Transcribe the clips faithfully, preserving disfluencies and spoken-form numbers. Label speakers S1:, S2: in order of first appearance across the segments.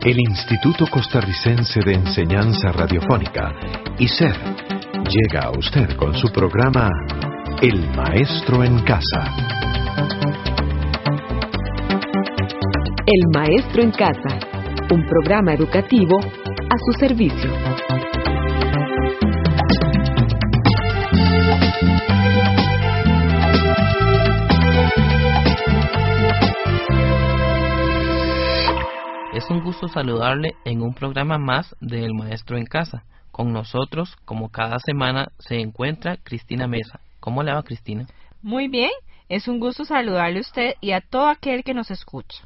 S1: El Instituto Costarricense de Enseñanza Radiofónica, I C E R, llega a usted con su programa El Maestro en Casa.
S2: El Maestro en Casa, un programa educativo a su servicio.
S3: Es un gusto saludarle en un programa más de El Maestro en Casa. Con nosotros, como cada semana, se encuentra Cristina Mesa. ¿Cómo le va, Cristina?
S4: Muy bien, es un gusto saludarle a usted y a todo aquel que nos escucha.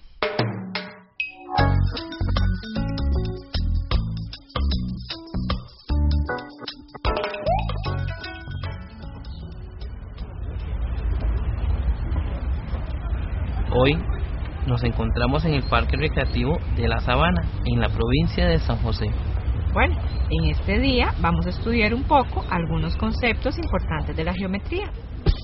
S3: Hoy nos encontramos en el Parque Recreativo de La Sabana, en la provincia de San José.
S4: Bueno, en este día vamos a estudiar un poco algunos conceptos importantes de la geometría.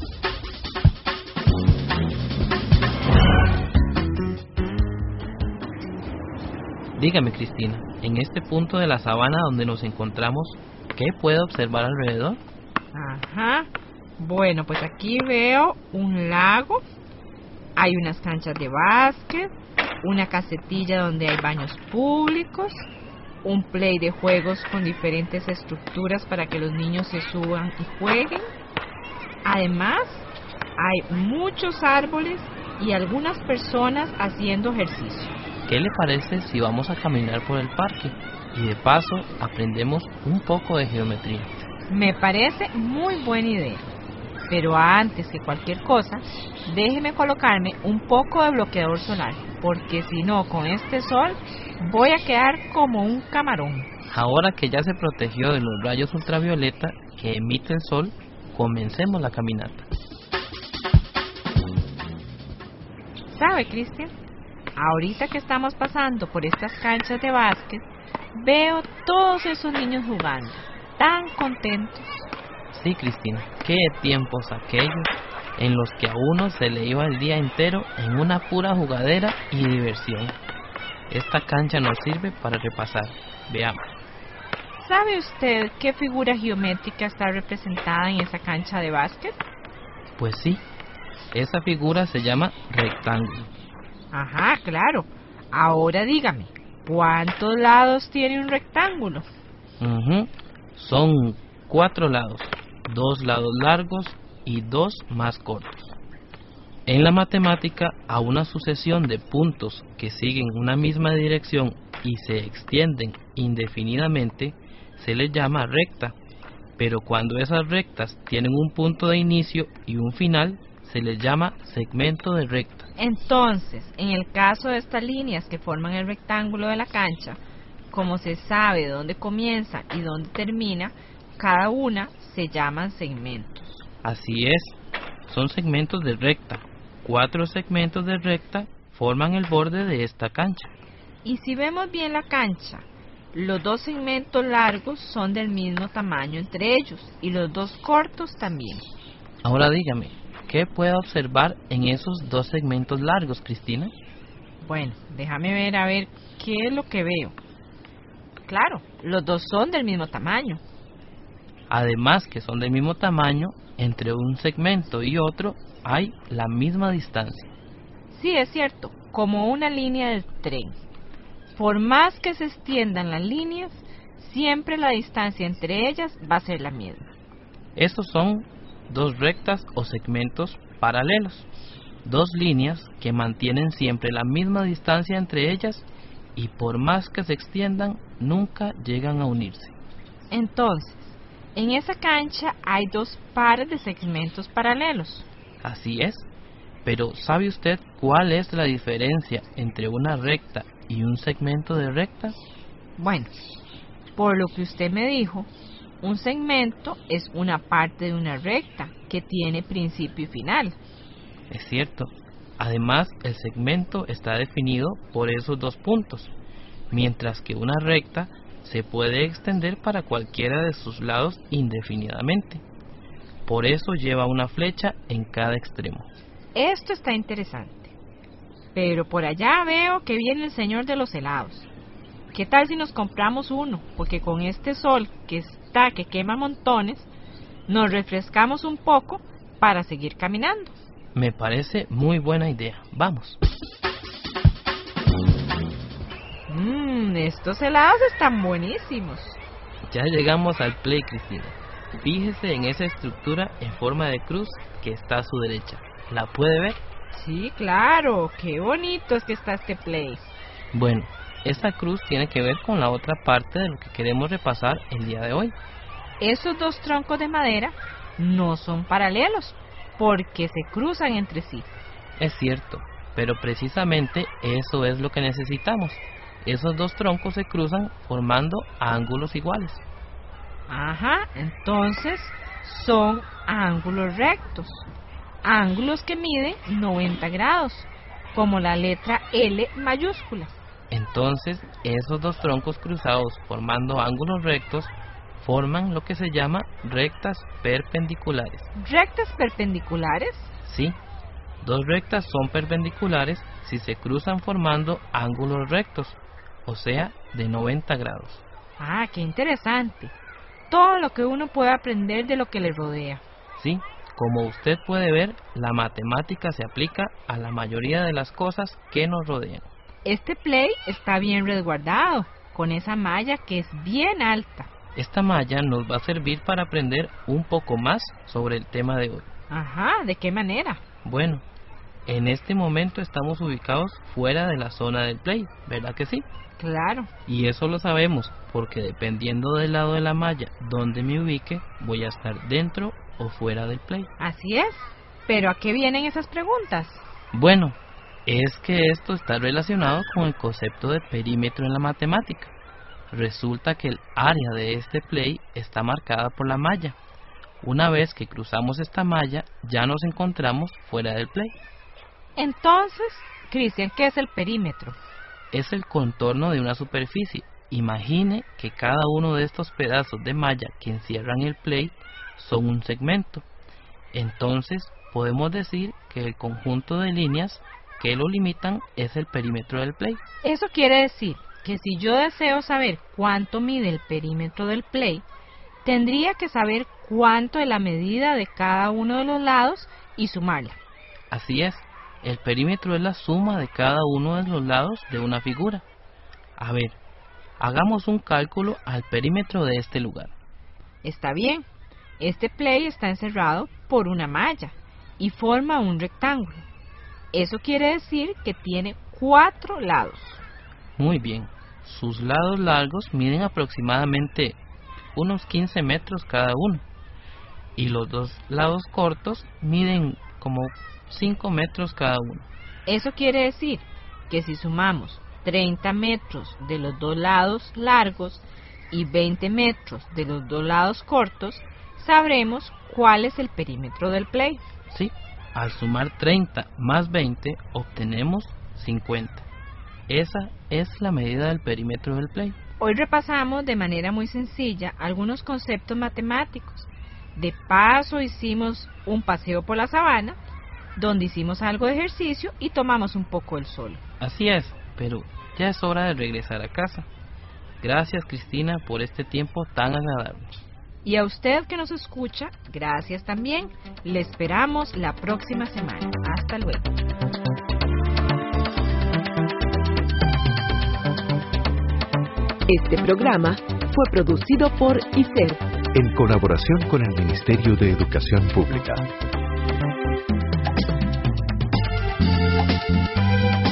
S3: Dígame, Cristina, en este punto de la sabana donde nos encontramos, ¿qué puede observar alrededor?
S4: Ajá, bueno, pues aquí veo un lago. Hay unas canchas de básquet, una casetilla donde hay baños públicos, un play de juegos con diferentes estructuras para que los niños se suban y jueguen. Además, hay muchos árboles y algunas personas haciendo ejercicio.
S3: ¿Qué le parece si vamos a caminar por el parque y de paso aprendemos un poco de geometría?
S4: Me parece muy buena idea. Pero antes que cualquier cosa, déjeme colocarme un poco de bloqueador solar, porque si no, con este sol voy a quedar como un camarón.
S3: Ahora que ya se protegió de los rayos ultravioleta que emite el sol, comencemos la caminata.
S4: ¿Sabe, Cristian? Ahorita que estamos pasando por estas canchas de básquet, veo todos esos niños jugando, tan contentos.
S3: Sí, Cristina, qué tiempos aquellos en los que a uno se le iba el día entero en una pura jugadera y diversión. Esta cancha nos sirve para repasar. Veamos.
S4: ¿Sabe usted qué figura geométrica está representada en esa cancha de básquet?
S3: Pues sí, esa figura se llama rectángulo.
S4: Ajá, claro. Ahora dígame, ¿cuántos lados tiene un rectángulo?
S3: Uh-huh. Son cuatro lados. Dos lados largos y dos más cortos. En la matemática, a una sucesión de puntos que siguen una misma dirección y se extienden indefinidamente se les llama recta, pero cuando esas rectas tienen un punto de inicio y un final, se les llama segmento de recta.
S4: Entonces, en el caso de estas líneas que forman el rectángulo de la cancha, como se sabe dónde comienza y dónde termina, cada una se llaman segmentos.
S3: Así es, son segmentos de recta. Cuatro segmentos de recta forman el borde de esta cancha.
S4: Y si vemos bien la cancha, los dos segmentos largos son del mismo tamaño entre ellos y los dos cortos también.
S3: Ahora dígame, ¿qué puede observar en esos dos segmentos largos, Cristina?
S4: Bueno, déjame ver a ver qué es lo que veo. Claro, los dos son del mismo tamaño.
S3: Además que son del mismo tamaño, entre un segmento y otro hay la misma distancia.
S4: Sí, es cierto, como una línea de tren. Por más que se extiendan las líneas, siempre la distancia entre ellas va a ser la misma.
S3: Estos son dos rectas o segmentos paralelos, dos líneas que mantienen siempre la misma distancia entre ellas y por más que se extiendan, nunca llegan a unirse.
S4: Entonces, en esa cancha hay dos pares de segmentos paralelos.
S3: Así es, pero ¿sabe usted cuál es la diferencia entre una recta y un segmento de recta?
S4: Bueno, por lo que usted me dijo, un segmento es una parte de una recta que tiene principio y final.
S3: Es cierto. Además, el segmento está definido por esos dos puntos, mientras que una recta se puede extender para cualquiera de sus lados indefinidamente. Por eso lleva una flecha en cada extremo.
S4: Esto está interesante. Pero por allá veo que viene el señor de los helados. ¿qué tal si nos compramos uno? Porque con este sol que está, que quema montones, nos refrescamos un poco para seguir caminando.
S3: Me parece muy buena idea. Vamos.
S4: Mmm, estos helados están buenísimos.
S3: Ya llegamos al play, Cristina. Fíjese en esa estructura en forma de cruz que está a su derecha. ¿La puede ver?
S4: Sí, claro. Qué bonito es que está este play.
S3: Bueno, esta cruz tiene que ver con la otra parte de lo que queremos repasar el día de hoy.
S4: Esos dos troncos de madera no son paralelos porque se cruzan entre sí.
S3: Es cierto, pero precisamente eso es lo que necesitamos. Esos dos troncos se cruzan formando ángulos iguales.
S4: Ajá, entonces son ángulos rectos. Ángulos que miden noventa grados, como la letra L mayúscula.
S3: Entonces, esos dos troncos cruzados formando ángulos rectos forman lo que se llama rectas perpendiculares.
S4: ¿Rectas perpendiculares?
S3: Sí, dos rectas son perpendiculares si se cruzan formando ángulos rectos, o sea, de noventa grados.
S4: Ah, qué interesante. Todo lo que uno puede aprender de lo que le rodea.
S3: Sí, como usted puede ver, la matemática se aplica a la mayoría de las cosas que nos rodean.
S4: Este play está bien resguardado, con esa malla que es bien alta.
S3: Esta malla nos va a servir para aprender un poco más sobre el tema de hoy.
S4: Ajá, ¿de qué manera?
S3: Bueno, en este momento estamos ubicados fuera de la zona del play, ¿verdad que sí?
S4: Claro.
S3: Y eso lo sabemos porque dependiendo del lado de la malla donde me ubique, voy a estar dentro o fuera del play.
S4: Así es. ¿Pero a qué vienen esas preguntas?
S3: Bueno, es que esto está relacionado con el concepto de perímetro en la matemática. Resulta que el área de este play está marcada por la malla. Una vez que cruzamos esta malla, ya nos encontramos fuera del play.
S4: Entonces, Cristian, ¿qué es el perímetro?
S3: Es el contorno de una superficie. Imagine que cada uno de estos pedazos de malla que encierran el play son un segmento. Entonces, podemos decir que el conjunto de líneas que lo limitan es el perímetro del play.
S4: Eso quiere decir que si yo deseo saber cuánto mide el perímetro del play, tendría que saber cuánto es la medida de cada uno de los lados y sumarla.
S3: Así es, el perímetro es la suma de cada uno de los lados de una figura. A ver, hagamos un cálculo al perímetro de este lugar.
S4: Está bien, este play está encerrado por una malla y forma un rectángulo. Eso quiere decir que tiene cuatro lados.
S3: Muy bien, sus lados largos miden aproximadamente unos quince metros cada uno y los dos lados cortos miden como cinco metros cada uno.
S4: Eso quiere decir que si sumamos treinta metros de los dos lados largos y veinte metros de los dos lados cortos, sabremos cuál es el perímetro del play.
S3: Sí, al sumar treinta más veinte obtenemos cincuenta. Esa es la medida del perímetro del play.
S4: Hoy repasamos de manera muy sencilla algunos conceptos matemáticos. De paso hicimos un paseo por la sabana, donde hicimos algo de ejercicio y tomamos un poco el sol.
S3: Así es, pero ya es hora de regresar a casa. Gracias, Cristina, por este tiempo tan agradable.
S4: Y a usted que nos escucha, gracias también. Le esperamos la próxima semana. Hasta luego.
S2: Este programa fue producido por I C E R,
S1: en colaboración con el Ministerio de Educación Pública.